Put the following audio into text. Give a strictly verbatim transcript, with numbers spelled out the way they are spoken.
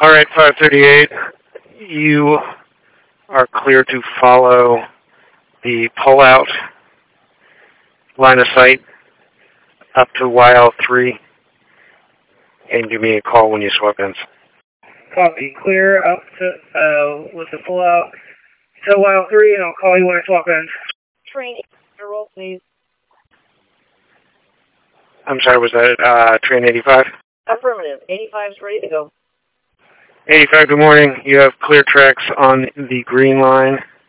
All right, five thirty-eight. You are clear to follow the pull-out line of sight up to Y L three and give me a call when you swap ends. Copy. Clear up to, uh, with the pull-out to Y L three, and I'll call you when I swap ends. Train roll, please. I'm sorry, was that uh, train eighty-five? Affirmative. eighty-five is ready to go. eighty-five, good morning. You have clear tracks on the green line